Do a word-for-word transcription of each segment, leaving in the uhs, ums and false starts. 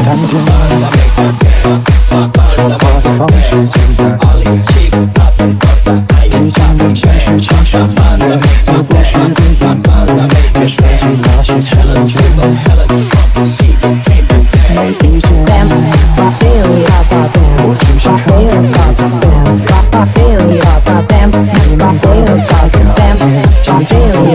感觉，说话的方式简单，遇见的情绪情绪慢热，又不是最短的，别说起那些成就。没意见，我只是看看你怎么你们都有大概，今天我们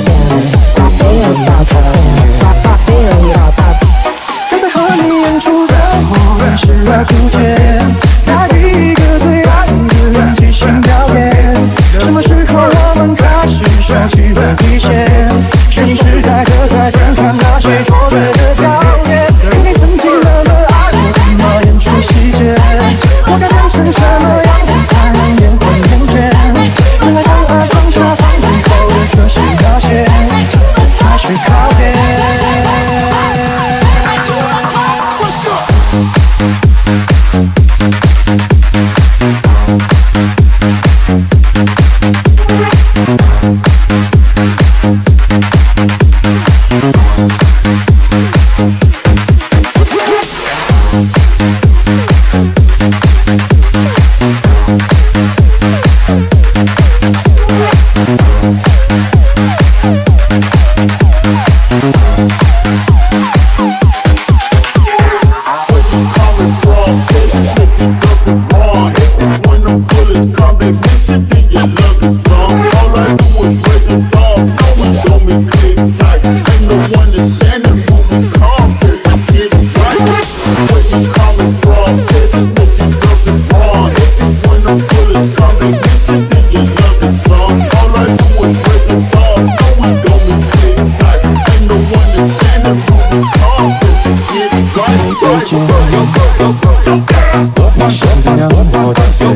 准备和你演出的我们视而不见，在一个最爱的人即兴表演。什么时候我们开始收起了底线？虚拟时代的在观看那些卓越的表演。你曾经那么爱我，怎么演出细节？我该变成什么样子才能眼魂梦见？原来当爱放下放以后的这些那些，才是考验。你现在让我的岁月，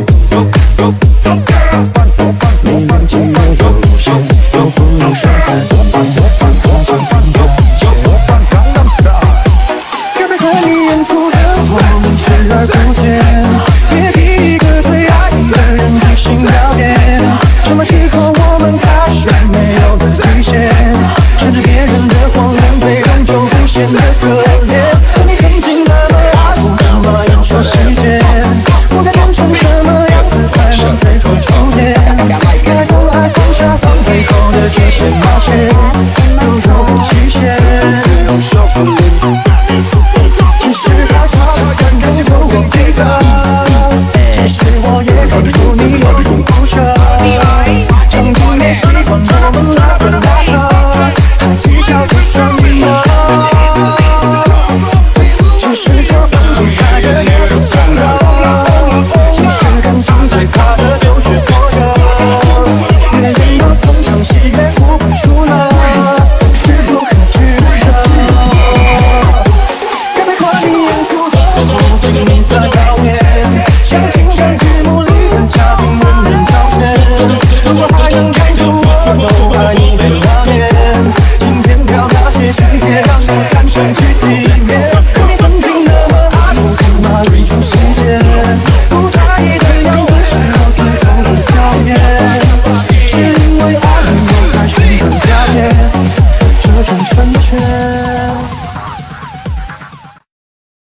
你年纪也有限，又不能说太多，放空放空感觉。该配合你演出的我们视而不见，别逼一个最爱的人即兴表演。什么时候我们开始没有了底线？甚至别人的谎言被终究不显得可